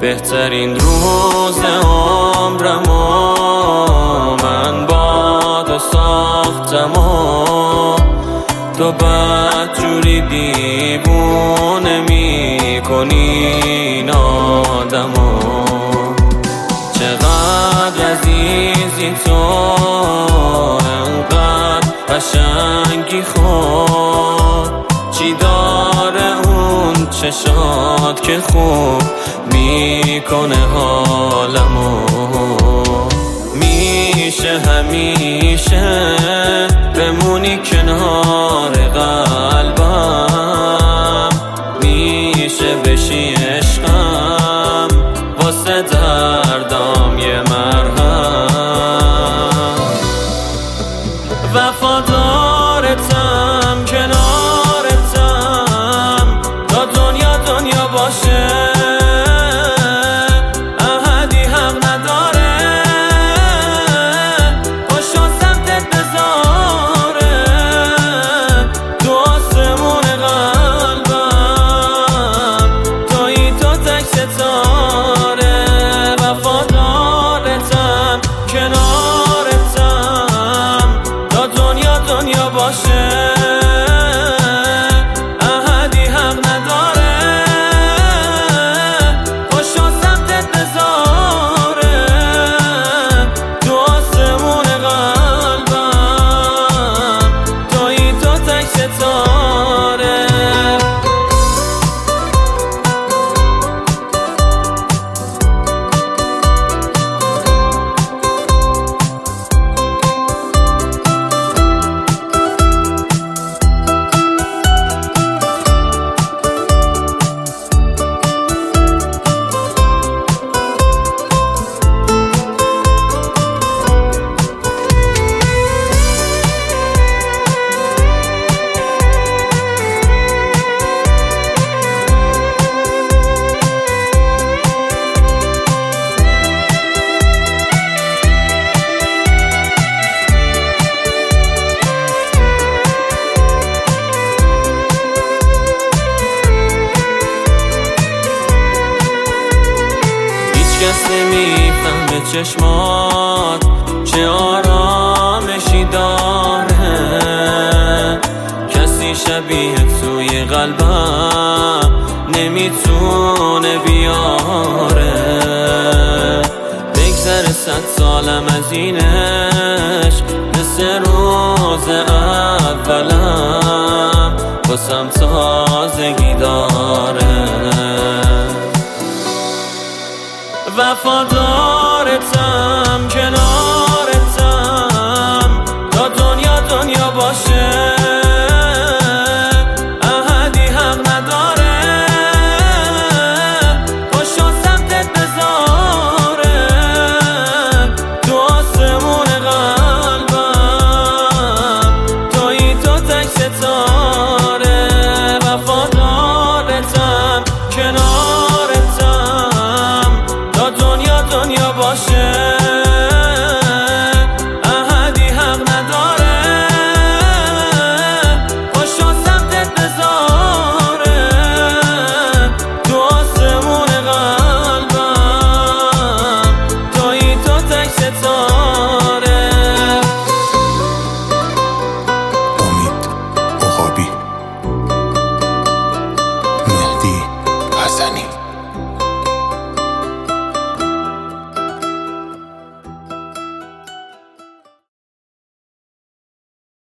بهترین روز عمرمو من با تو ساختم و تو بدجوری دیوونه میکنی این آدمو. چقدر عزیزی تو، انقدر قشنگی خود، چی داره اون چشات که خوب میکنه حالمو. میشه همیشه بمونی کنار قلبم، میشه بشی عشقم واسه دردام یه مرهم. وفادارتم کنارتم تا دنیا دنیا باشه، احدی حق نداره پاشو سمتت بذاره تو آسمون قلبم، تویی تو تک ستاره. وفادارتم کنارتم تا دنیا دنیا باشه، احدی حق نداره پاشو سمتت بذاره تو آسمون قلبم، تویی تو تک ستاره. کس نمیفهمه چشمات چه آرامشی داره، کسی شبیه توی قلبم نمیتونه بیاره. بگذره 100 سالم از اینش، مثل روز اولم واسم تازگی داره. وفادارتم